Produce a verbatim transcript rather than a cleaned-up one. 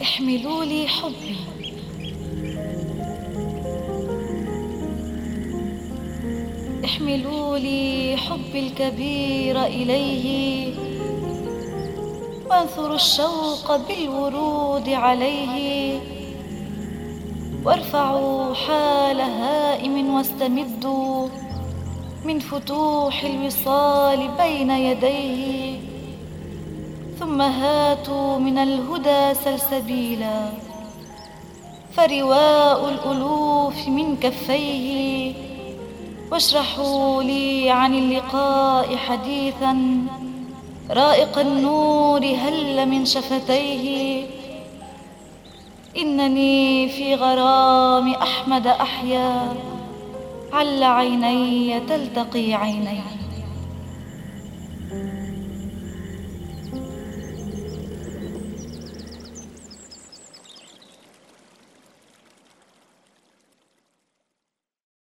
احملوا لي حبي، احملوا لي حبي الكبير إليه، وانثروا الشوق بالورود عليه، وارفعوا حال هائم واستمدوا من فتوح الوصال بين يديه، ثم هاتوا من الهدى سلسبيلا، فرواء الألوف من كفيه، واشرحوا لي عن اللقاء حديثا رائق النور هل من شفتيه، إنني في غرام أحمد أحيا، عل عيني تلتقي عينيه.